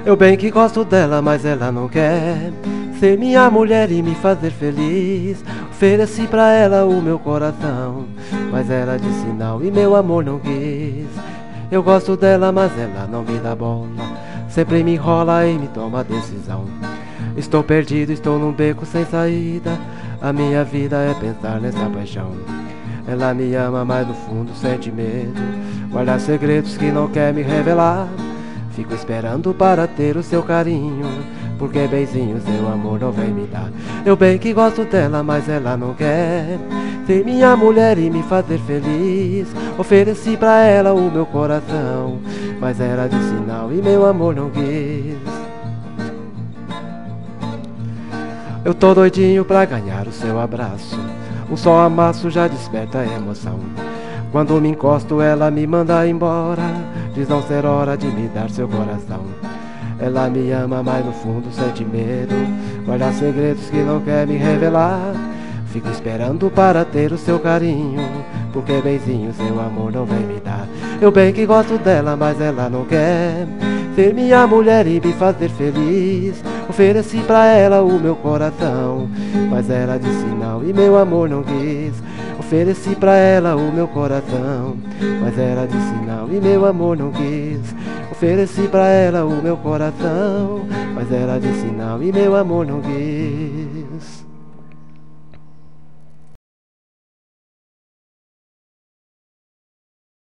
Eu bem que gosto dela, mas ela não quer ser minha mulher e me fazer feliz. Ofereci pra ela o meu coração, mas ela disse não e meu amor não quis. Eu gosto dela, mas ela não me dá bola, sempre me enrola e me toma decisão. Estou perdido, estou num beco sem saída, a minha vida é pensar nessa paixão. Ela me ama, mas no fundo sente medo, guarda segredos que não quer me revelar. Fico esperando para ter o seu carinho, porque benzinho seu amor não vem me dar. Eu bem que gosto dela, mas ela não quer ser minha mulher e me fazer feliz. Ofereci pra ela o meu coração, mas ela disse não e meu amor não quis. Eu tô doidinho pra ganhar o seu abraço, um só amasso já desperta a emoção. Quando me encosto ela me manda embora, diz não ser hora de me dar seu coração. Ela me ama, mas no fundo sente medo, guarda segredos que não quer me revelar. Fico esperando para ter o seu carinho, porque benzinho seu amor não vem me dar. Eu bem que gosto dela, mas ela não quer ser minha mulher e me fazer feliz. Ofereci pra ela o meu coração, mas ela disse não e meu amor não quis. Ofereci pra ela o meu coração, mas ela disse não e meu amor não quis. Ofereci pra ela o meu coração, mas ela disse não e meu amor não quis.